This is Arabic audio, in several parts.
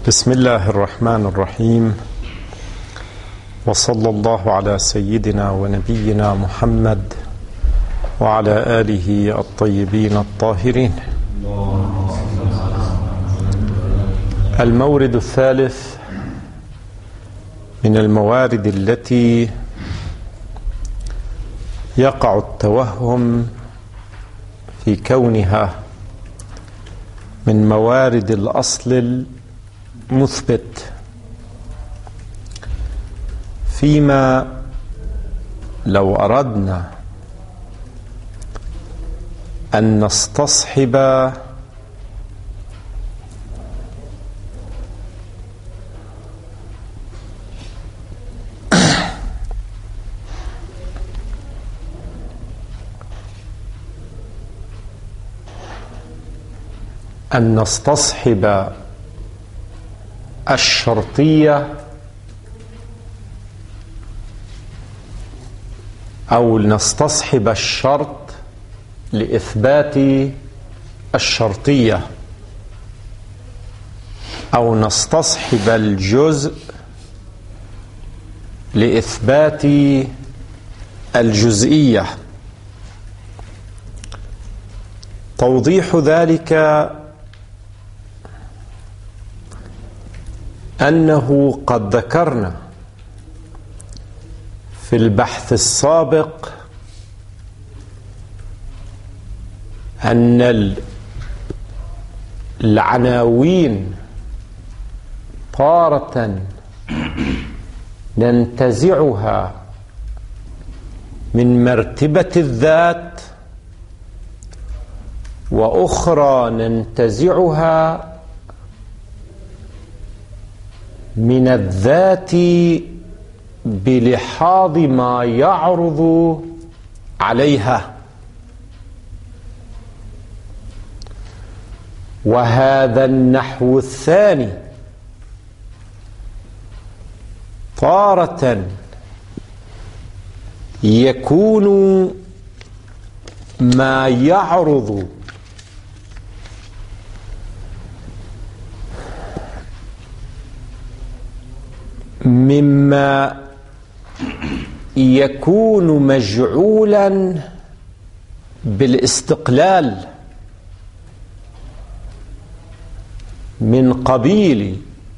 بسم الله الرحمن الرحيم، وصلى الله على سيدنا ونبينا محمد وعلى آله الطيبين الطاهرين. المورد الثالث من الموارد التي يقع التوهم في كونها من موارد الأصل المثبت، فيما لو أردنا أن نستصحب الشرطية أو نستصحب الشرط لإثبات الشرطية، أو نستصحب الجزء لإثبات الجزئية. توضيح ذلك أنه قد ذكرنا في البحث السابق أن العناوين تارة ننتزعها من مرتبة الذات، وأخرى ننتزعها من الذات بلحاظ ما يعرض عليها. وهذا النحو الثاني تارة يكون ما يعرض مما يكون مجعولا بالاستقلال من قبيل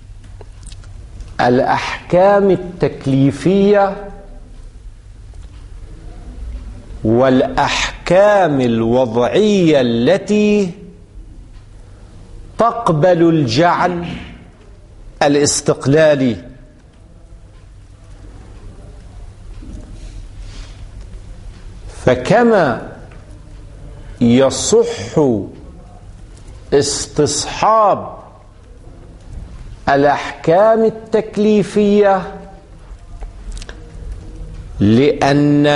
الأحكام التكليفية والأحكام الوضعية التي تقبل الجعل الاستقلالي. فكما يصح استصحاب الأحكام التكليفية لأن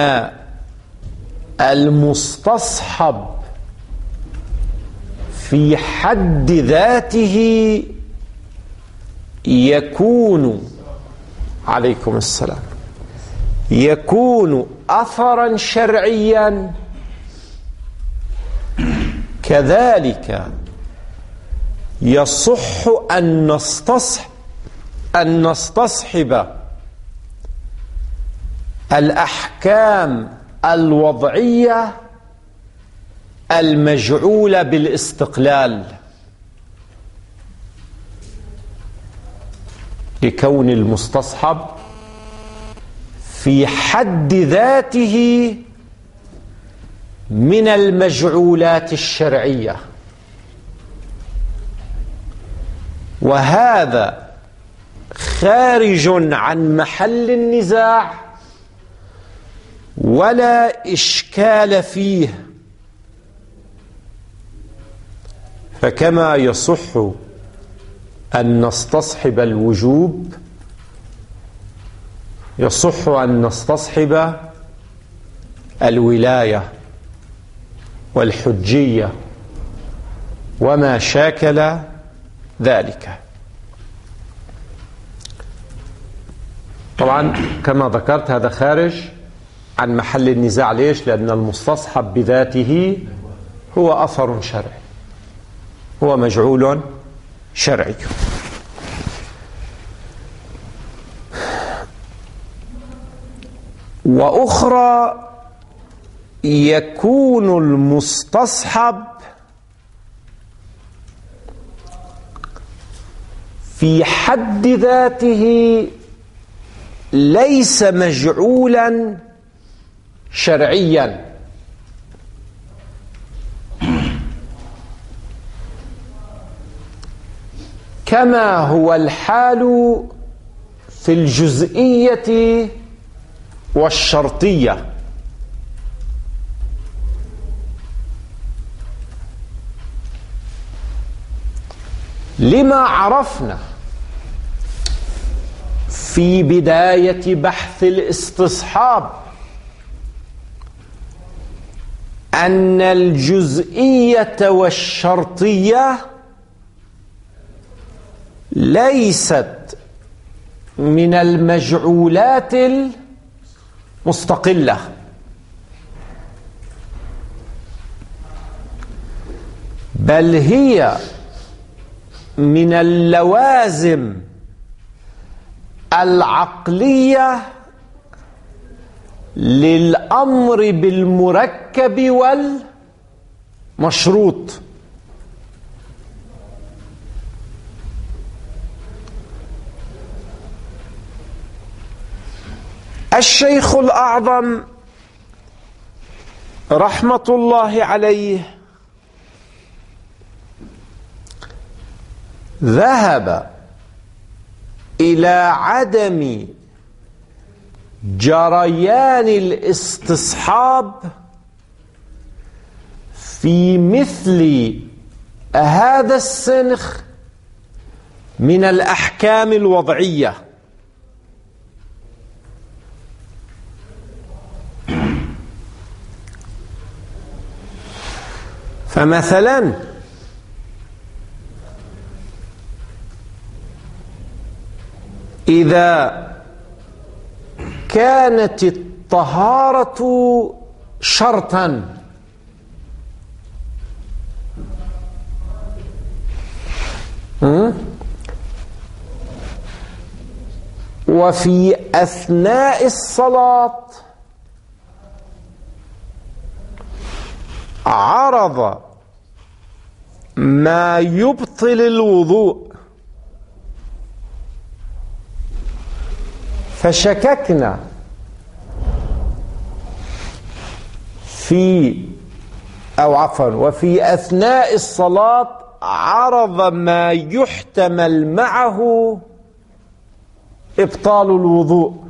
المستصحب في حد ذاته يكون عليكم السلام يكون أثرا شرعيا، كذلك يصح أن نستصحب الأحكام الوضعية المجعولة بالاستقلال، لكون المستصحب في حد ذاته من المجعولات الشرعية. وهذا خارج عن محل النزاع ولا إشكال فيه. فكما يصح أن نستصحب الوجوب، يصح أن نستصحب الولاية والحجية وما شاكل ذلك. طبعا كما ذكرت هذا خارج عن محل النزاع. ليش؟ لأن المستصحب بذاته هو أثر شرعي، هو مجعول شرعي. وأخرى يكون المستصحب في حد ذاته ليس مجعولا شرعيا، كما هو الحال في الجزئية والشرطية. لما عرفنا في بداية بحث الاستصحاب أن الجزئية والشرطية ليست من المجعولات المستقلة، بل هي من اللوازم العقلية للأمر بالمركب والمشروط. الشيخ الأعظم رحمة الله عليه ذهب إلى عدم جريان الاستصحاب في مثل هذا السنخ من الأحكام الوضعية. فمثلا إذا كانت الطهارة شرطا وفي أثناء الصلاة عرض ما يبطل الوضوء فشككنا وفي أثناء الصلاة عرض ما يحتمل معه إبطال الوضوء،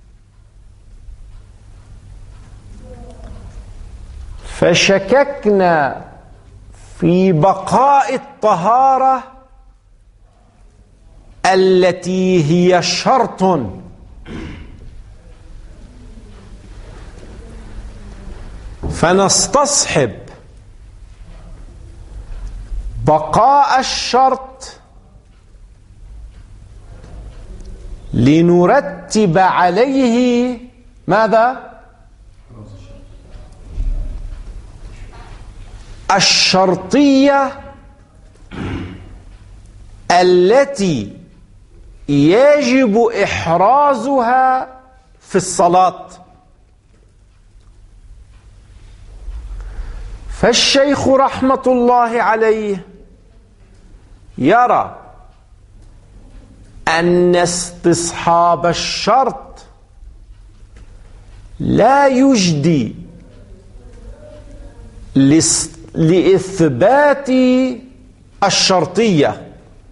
فشككنا في بقاء الطهارة التي هي شرط، فنستصحب بقاء الشرط لنرتب عليه ماذا؟ الشرطية التي يجب إحرازها في الصلاة. فالشيخ رحمة الله عليه يرى أن استصحاب الشرط لا يجدي لإثبات الشرطية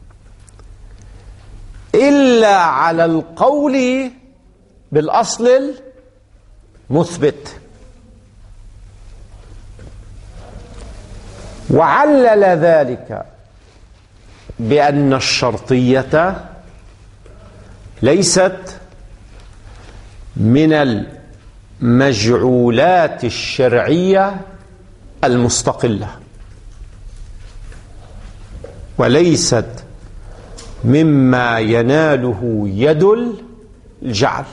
إلا على القول بالأصل المثبت. وعلل ذلك بأن الشرطية ليست من المجعولات الشرعية المستقلة، وليست مما يناله يد الجعل.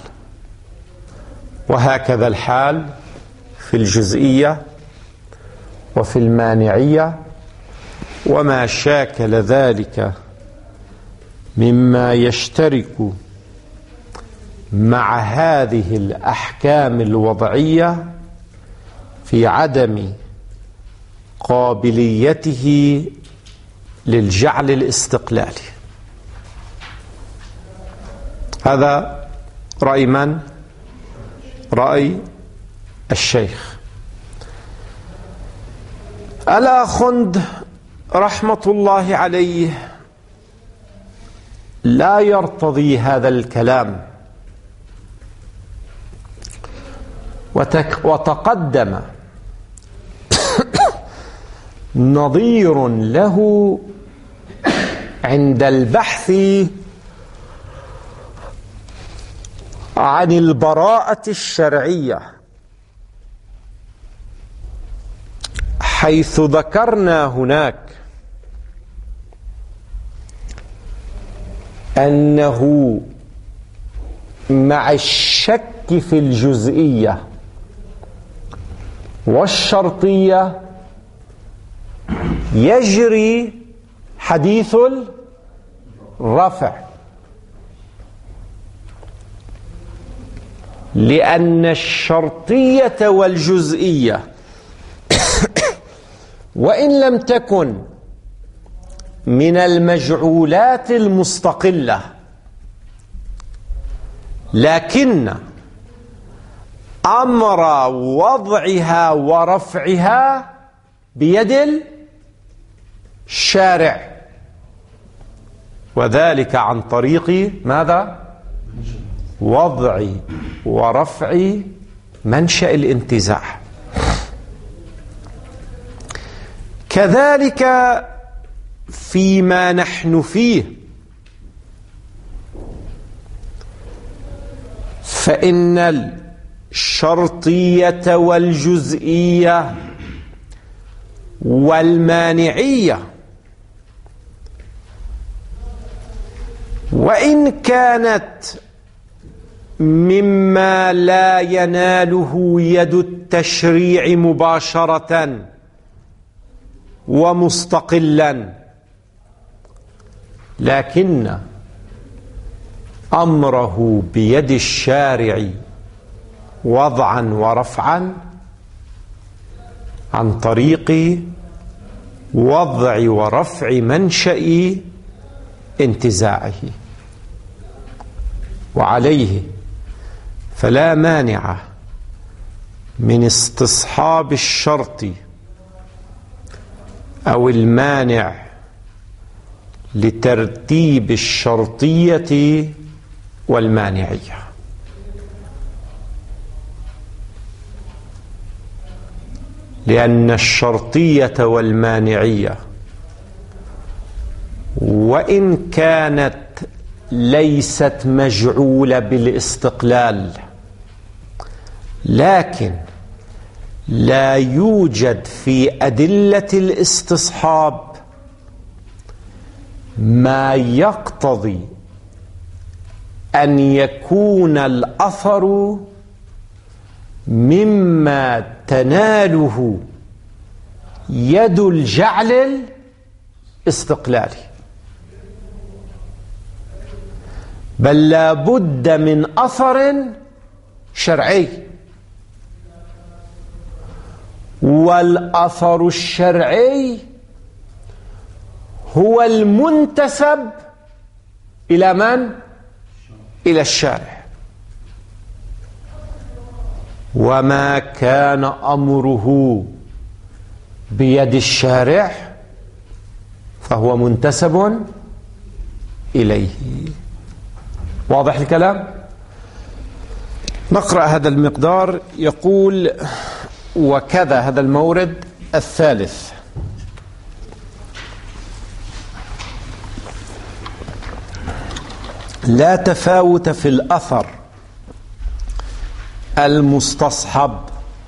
وهكذا الحال في الجزئية وفي المانعية وما شاكل ذلك مما يشترك مع هذه الأحكام الوضعية في عدم قابليته للجعل الاستقلالي. هذا رأي من؟ رأي الشيخ. الآخوند رحمة الله عليه لا يرتضي هذا الكلام، وتقدم نظير له عند البحث عن البراءة الشرعية، حيث ذكرنا هناك أنه مع الشك في الجزئية والشرطية يجري حديث الرفع، لأن الشرطية والجزئية وإن لم تكن من المجعولات المستقلة، لكن أمر وضعها ورفعها بيد الشارع، وذلك عن طريق ماذا؟ وضع ورفع منشأ الانتزاع. كذلك فيما نحن فيه، فإن الشرطية والجزئية والمانعية وإن كانت مما لا يناله يد التشريع مباشرة ومستقلا، لكن أمره بيد الشارع وضعا ورفعا عن طريق وضع ورفع منشأ انتزاعه. وعليه فلا مانع من استصحاب الشرط أو المانع لترتيب الشرطية والمانعية. لأن الشرطية والمانعية وإن كانت ليست مجعولة بالاستقلال، لكن لا يوجد في أدلة الاستصحاب ما يقتضي أن يكون الأثر مما تناله يد الجعل الاستقلالي، بل لا بد من أثر شرعي، والأثر الشرعي هو المنتسب إلى من؟ إلى الشارع. وما كان أمره بيد الشارع فهو منتسب إليه. واضح الكلام؟ نقرأ هذا المقدار. يقول: وكذا، هذا المورد الثالث، لا تفاوت في الأثر المستصحب،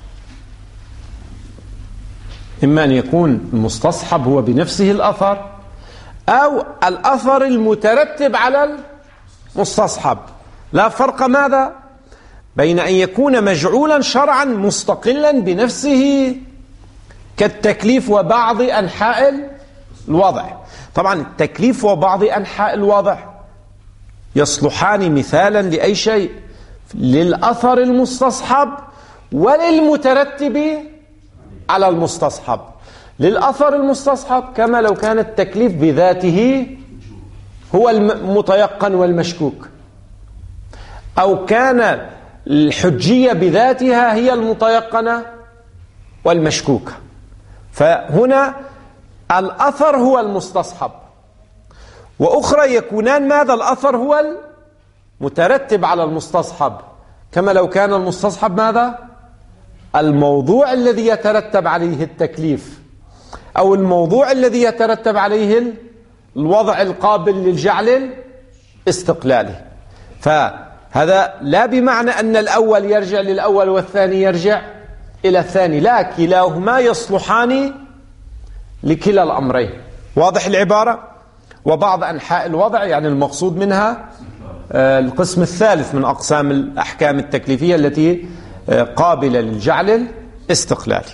إما أن يكون المستصحب هو بنفسه الأثر، أو الأثر المترتب على المستصحب. لا فرق ماذا بين أن يكون مجعولا شرعا مستقلا بنفسه كالتكليف وبعض أنحاء الوضع. طبعا التكليف وبعض أنحاء الوضع يصلحان مثالا لأي شيء، للأثر المستصحب وللمترتب على المستصحب. للأثر المستصحب كما لو كان التكليف بذاته هو المتيقن والمشكوك، أو كان الحجية بذاتها هي المتيقنة والمشكوكة. فهنا الأثر هو المستصحب، وأخرى يكونان ماذا؟ الأثر هو المترتب على المستصحب، كما لو كان المستصحب ماذا؟ الموضوع الذي يترتب عليه التكليف، أو الموضوع الذي يترتب عليه الوضع القابل للجعل الاستقلالي. فهذا لا بمعنى أن الأول يرجع للأول والثاني يرجع إلى الثاني، لا، كلاهما يصلحان لكلا الأمرين. واضح العبارة؟ وبعض أنحاء الوضع يعني المقصود منها القسم الثالث من أقسام الأحكام التكليفية التي قابلة للجعل الاستقلالي.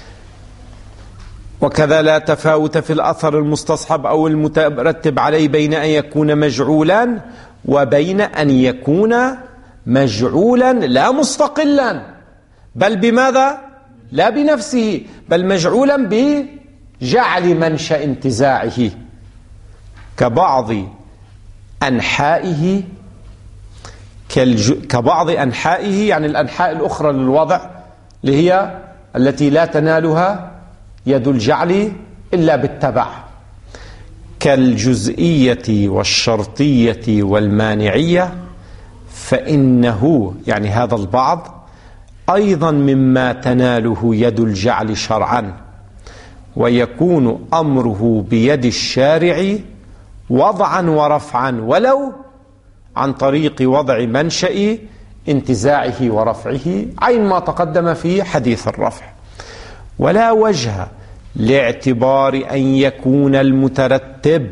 وكذا لا تفاوت في الأثر المستصحب أو المترتب عليه بين أن يكون مجعولا وبين أن يكون مجعولا لا مستقلا، بل بماذا؟ لا بنفسه، بل مجعولا بجعل منشأ انتزاعه، كبعض أنحائه يعني الأنحاء الأخرى للوضع اللي هي التي لا تنالها يد الجعل إلا بالتبع، كالجزئية والشرطية والمانعية، فإنه يعني هذا البعض أيضا مما تناله يد الجعل شرعا، ويكون أمره بيد الشارع وضعا ورفعا ولو عن طريق وضع منشأ انتزاعه ورفعه، عين ما تقدم في حديث الرفع. ولا وجه لاعتبار أن يكون المترتب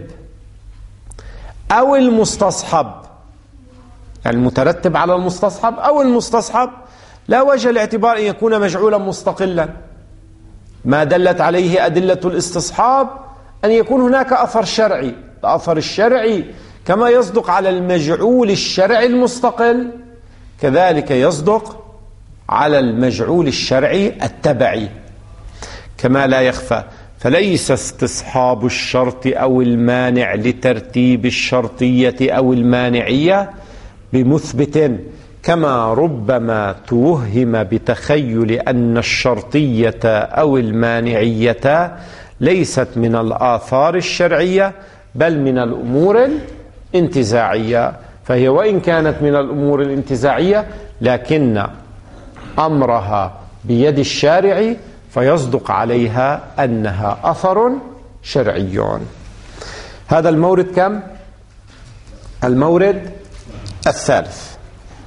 أو المستصحب، يعني المترتب على المستصحب أو المستصحب، لا وجه لاعتبار أن يكون مجعولا مستقلا، ما دلت عليه أدلة الاستصحاب أن يكون هناك أثر شرعي. الأثر الشرعي كما يصدق على المجعول الشرعي المستقل كذلك يصدق على المجعول الشرعي التبعي، كما لا يخفى. فليس استصحاب الشرط أو المانع لترتيب الشرطية أو المانعية بمثبت، كما ربما توهم بتخيل أن الشرطية أو المانعية ليست من الآثار الشرعية بل من الأمور الانتزاعية. فهي وإن كانت من الأمور الانتزاعية لكن أمرها بيد الشارع، فيصدق عليها أنها أثر شرعي. هذا المورد كم؟ المورد الثالث.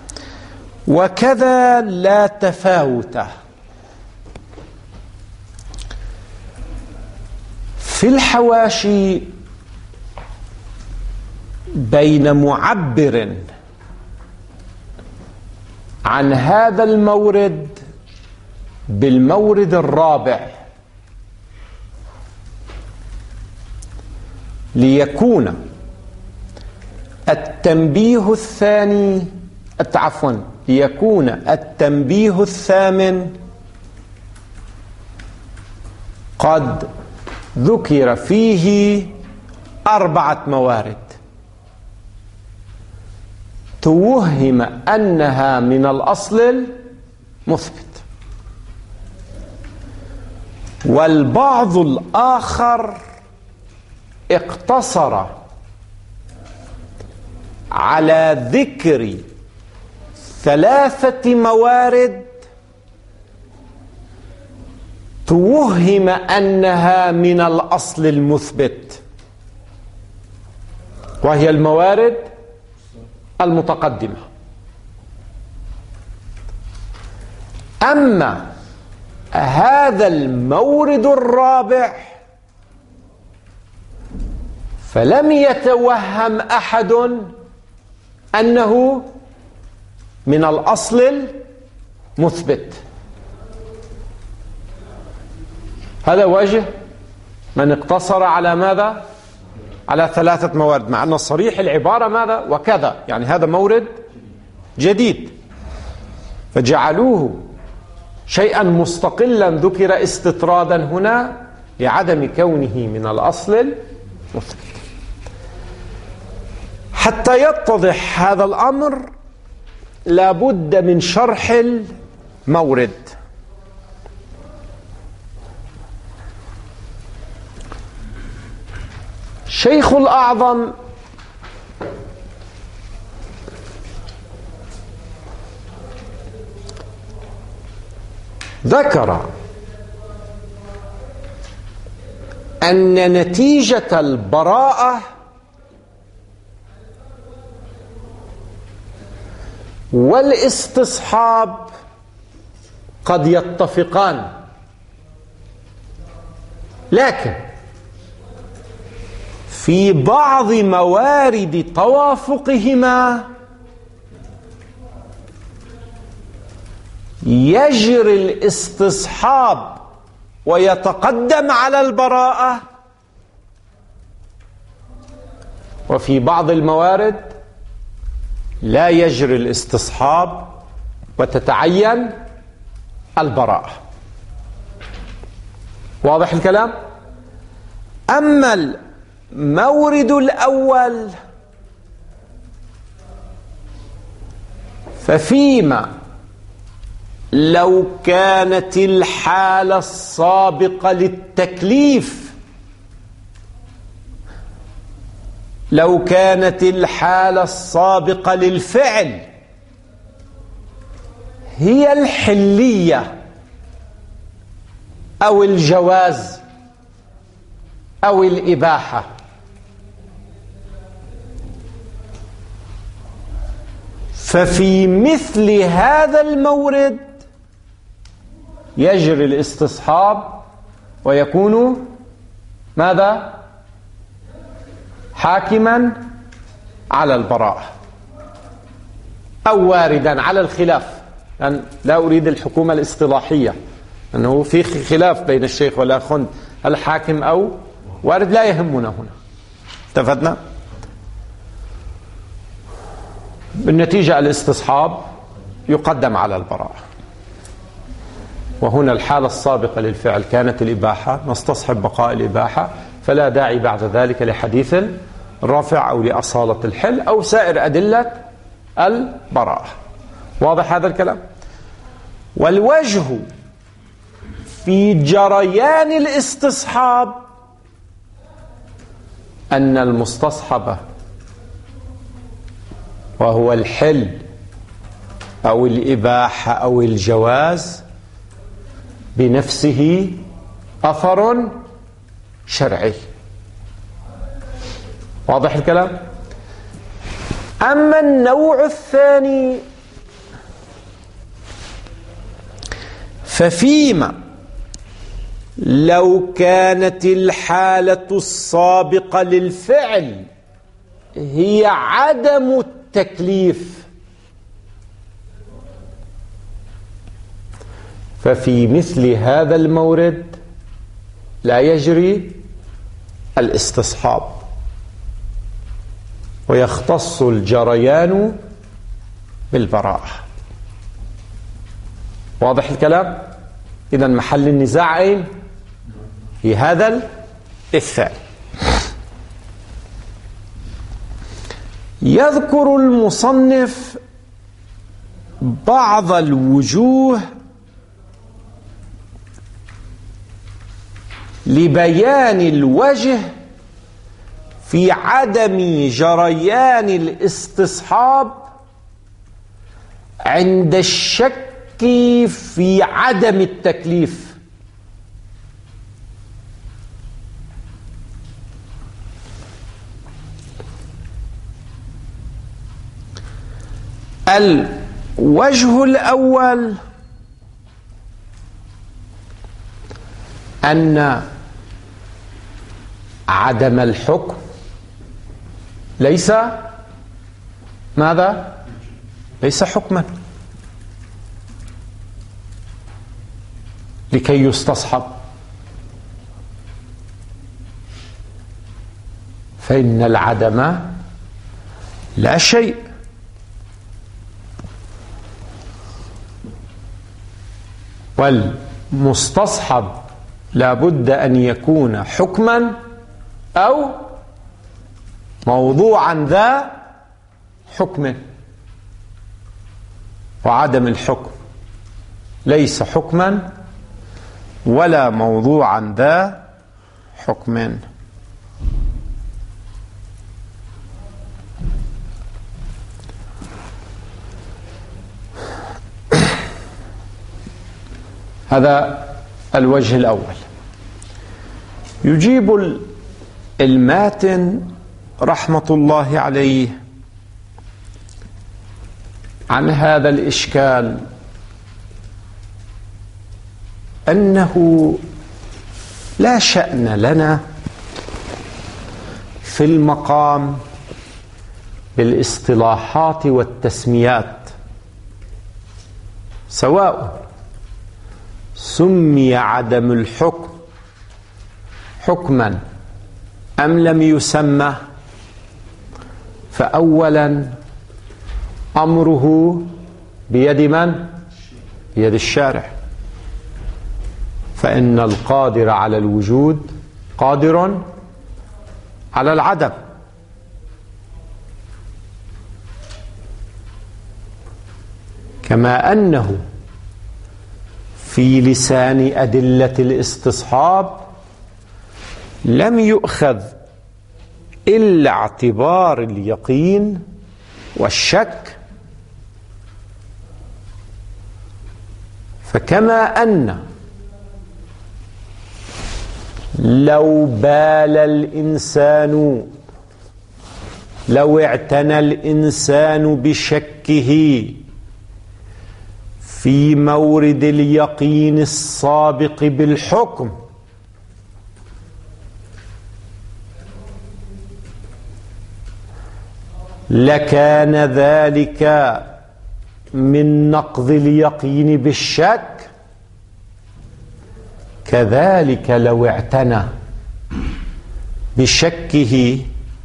وكذا لا تفاوت في الحواشي بين معبر عن هذا المورد بالمورد الرابع، ليكون التنبيه الثاني ليكون التنبيه الثامن قد ذكر فيه 4 موارد توهم أنها من الأصل المثبت، والبعض الآخر اقتصر على ذكر 3 موارد توهم أنها من الأصل المثبت، وهي الموارد المتقدمة. أما هذا المورد الرابع فلم يتوهم أحد أنه من الأصل المثبت. هذا وجه من اقتصر على ماذا؟ على 3 موارد، مع أن صريح العبارة ماذا؟ وكذا، يعني هذا مورد جديد. فجعلوه شيئا مستقلا ذكر استطرادا هنا لعدم كونه من الأصل المثبت. حتى يتضح هذا الأمر لابد من شرح المورد. شيخ الأعظم ذكر أن نتيجة البراءة والاستصحاب قد يتفقان، لكن في بعض موارد توافقهما يجري الاستصحاب ويتقدم على البراءة، وفي بعض الموارد لا يجري الاستصحاب وتتعين البراءة. واضح الكلام؟ أما المورد الأول ففيما لو كانت الحالة السابقة للتكليف، لو كانت الحالة السابقة للفعل هي الحلية أو الجواز أو الإباحة، ففي مثل هذا المورد يجري الاستصحاب ويكون ماذا؟ حاكما على البراءة أو واردا على الخلاف، لأن لا أريد الحكومة الاصطلاحية، أنه في خلاف بين الشيخ والأخوند هل حاكم أو وارد، لا يهمنا هنا. اتفقنا؟ بالنتيجة الاستصحاب يقدم على البراءة، وهنا الحالة السابقة للفعل كانت الإباحة، نستصحب بقاء الإباحة، فلا داعي بعد ذلك لحديث الرفع أو لأصالة الحل أو سائر أدلة البراءة. واضح هذا الكلام؟ والوجه في جريان الاستصحاب أن المستصحب وهو الحل أو الإباحة أو الجواز بنفسه أثر شرعي. واضح الكلام؟ أما النوع الثاني ففيما لو كانت الحالة السابقة للفعل هي عدم التكليف، ففي مثل هذا المورد لا يجري الاستصحاب ويختص الجريان بالبراءة. واضح الكلام؟ إذن محل النزاع أين؟ في هذا الثاني. يذكر المصنف بعض الوجوه لبيان الوجه في عدم جريان الاستصحاب عند الشك في عدم التكليف. الوجه الأول أن عدم الحكم ليس ماذا؟ ليس حكما لكي يستصحب، فإن العدم لا شيء. والمستصحب لا بد أن يكون حكما أو موضوعا ذا حكم، وعدم الحكم ليس حكما ولا موضوعا ذا حكم. هذا الوجه الأول. يجيب الماتن رحمة الله عليه عن هذا الإشكال أنه لا شأن لنا في المقام بالاصطلاحات والتسميات، سواء سمي عدم الحكم حكما أم لم يسمى، فأولا أمره بيد من؟ بيد الشارع، فإن القادر على الوجود قادر على العدم. كما أنه في لسان أدلة الاستصحاب لم يؤخذ إلا اعتبار اليقين والشك، فكما أن لو بال الإنسان، لو اعتنى الإنسان بشكه في مورد اليقين السابق بالحكم، لكان ذلك من نقض اليقين بالشك. كذلك لو اعتنى بشكه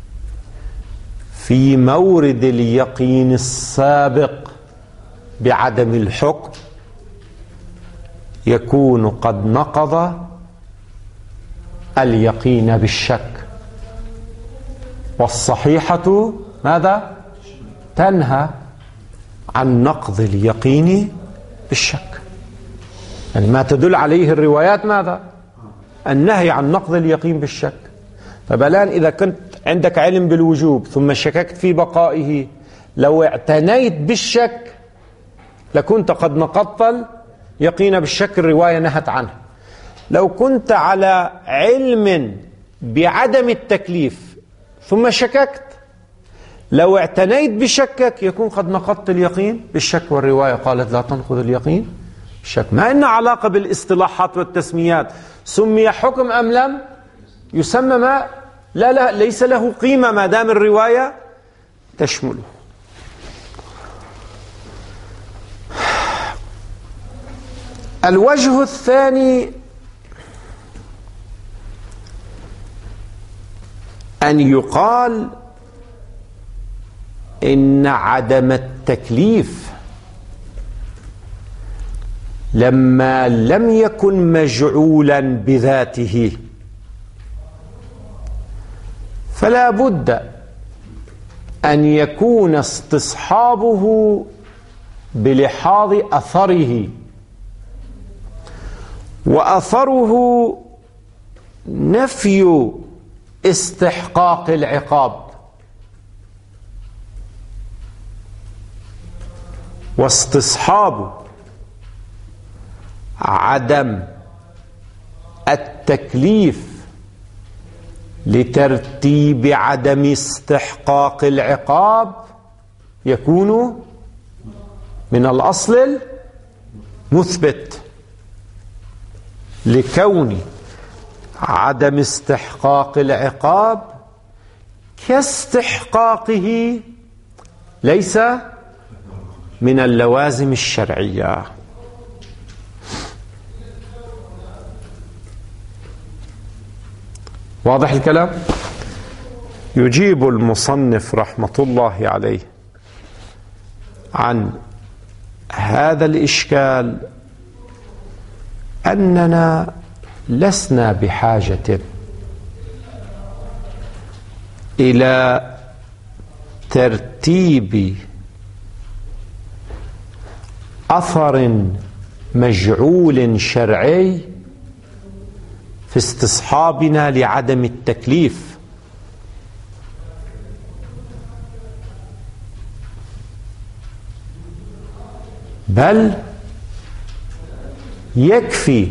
في مورد اليقين السابق بعدم الحكم يكون قد نقض اليقين بالشك. والصحيحة ماذا؟ تنهى عن نقض اليقين بالشك، يعني ما تدل عليه الروايات ماذا؟ النهي عن نقض اليقين بالشك. فبلان إذا كنت عندك علم بالوجوب ثم شككت في بقائه، لو اعتنيت بالشك لكنت قد نقضت اليقين بالشك، الرواية نهت عنه. لو كنت على علم بعدم التكليف ثم شككت، لو اعتنيت بشكك يكون قد نقضت اليقين بالشك، والرواية قالت لا تنقض اليقين بالشك. ما إن علاقة بالاصطلاحات والتسميات، سمي حكم أم لم يسمى، ما لا ليس له قيمة ما دام الرواية تشمله. الوجه الثاني أن يقال إن عدم التكليف لما لم يكن مجعولا بذاته فلا بد أن يكون استصحابه بلحاظ أثره، وأثره نفي استحقاق العقاب، واستصحاب عدم التكليف لترتيب عدم استحقاق العقاب يكون من الأصل المثبت، لكون عدم استحقاق العقاب كاستحقاقه ليس من اللوازم الشرعية. واضح الكلام؟ يجيب المصنف رحمة الله عليه عن هذا الإشكال أننا لسنا بحاجة إلى ترتيب أثر مجعول شرعي في استصحابنا لعدم التكليف، بل يكفي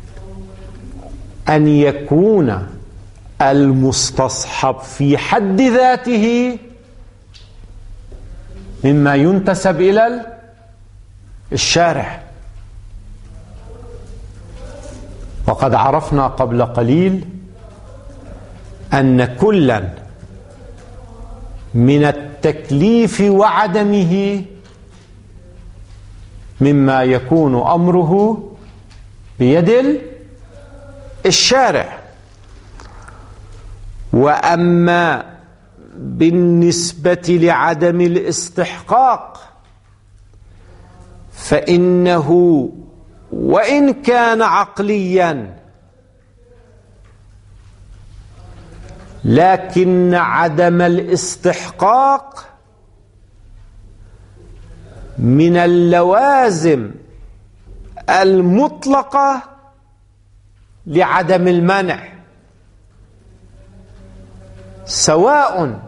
أن يكون المستصحب في حد ذاته مما ينتسب إلى الشارع. وقد عرفنا قبل قليل أن كلا من التكليف وعدمه مما يكون أمره بيد الشارع. وأما بالنسبة لعدم الاستحقاق فإنه وإن كان عقليا لكن عدم الاستحقاق من اللوازم المطلقة لعدم المنع، سواء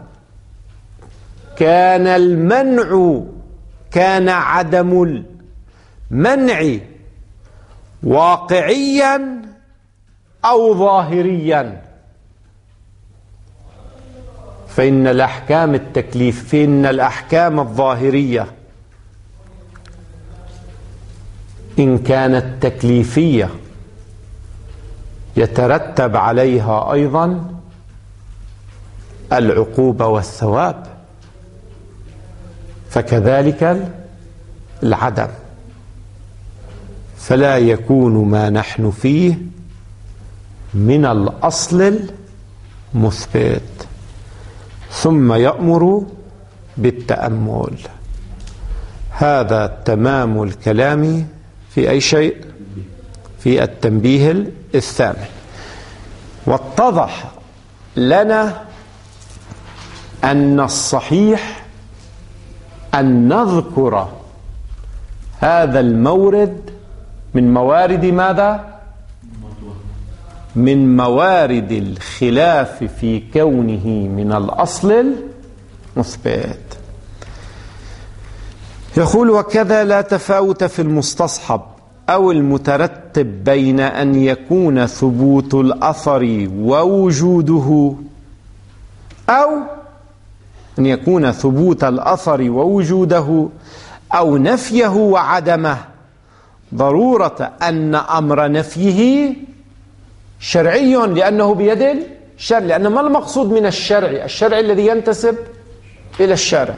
كان عدم المنع واقعيا أو ظاهريا. فإن الأحكام الظاهرية إن كانت تكليفية يترتب عليها أيضا العقوبة والثواب، فكذلك العدم. فلا يكون ما نحن فيه من الأصل المثبت. ثم يأمر بالتأمل. هذا تمام الكلام في أي شيء؟ في التنبيه الثامن. واتضح لنا أن الصحيح أن نذكر هذا المورد من موارد ماذا؟ من موارد الخلاف في كونه من الأصل المثبت. يقول: وكذا لا تفاوت في المستصحب أو المترتب بين أن يكون ثبوت الأثر ووجوده أو أن يكون ثبوت الأثر ووجوده أو نفيه وعدمه، ضرورة أن أمر نفيه شرعي لأنه بيد الشرع. لأن ما المقصود من الشرع؟ الشرع الذي ينتسب إلى الشارع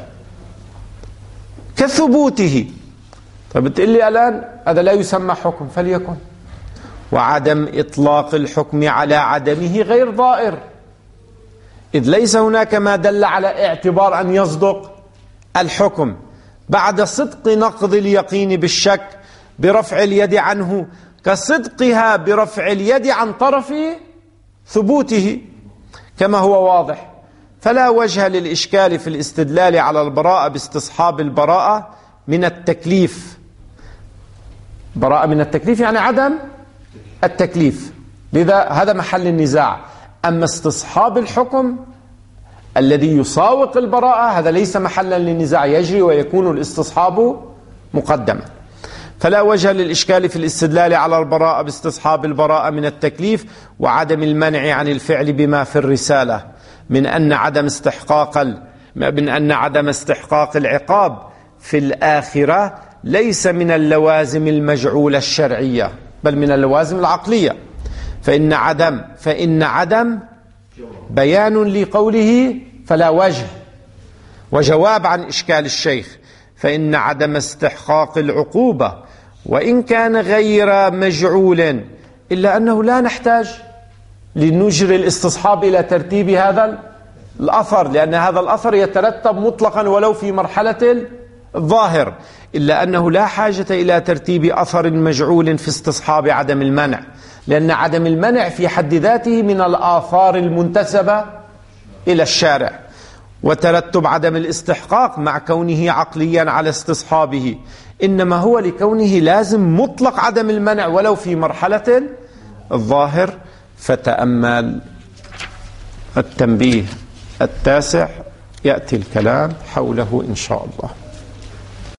كثبوته. طيب بتقول لي الآن هذا لا يسمى حكم، فليكن. وعدم إطلاق الحكم على عدمه غير ضائر، إذ ليس هناك ما دل على اعتبار أن يصدق الحكم بعد صدق نقض اليقين بالشك برفع اليد عنه كصدقها برفع اليد عن طرف ثبوته كما هو واضح. فلا وجه للإشكال في الاستدلال على البراءة باستصحاب البراءة من التكليف. براءة من التكليف يعني عدم التكليف، لذا هذا محل النزاع. أما استصحاب الحكم الذي يساوق البراءة هذا ليس محلا للنزاع، يجري ويكون الاستصحاب مقدما. فلا وجه للإشكال في الاستدلال على البراءة باستصحاب البراءة من التكليف وعدم المنع عن الفعل بما في الرسالة من أن عدم استحقاق العقاب في الآخرة ليس من اللوازم المجعولة الشرعية بل من اللوازم العقلية. فإن عدم بيان لقوله فلا وجه، وجواب عن إشكال الشيخ. فإن عدم استحقاق العقوبة وإن كان غير مجعول إلا أنه لا نحتاج لنجري الاستصحاب إلى ترتيب هذا الأثر، لأن هذا الأثر يترتب مطلقا ولو في مرحلة الظاهر. إلا أنه لا حاجة إلى ترتيب أثر مجعول في استصحاب عدم المنع، لأن عدم المنع في حد ذاته من الآثار المنتسبة إلى الشارع، وترتب عدم الاستحقاق مع كونه عقليا على استصحابه إنما هو لكونه لازم مطلق عدم المنع ولو في مرحلة الظاهر. فتأمل التنبيه 9 يأتي الكلام حوله إن شاء الله.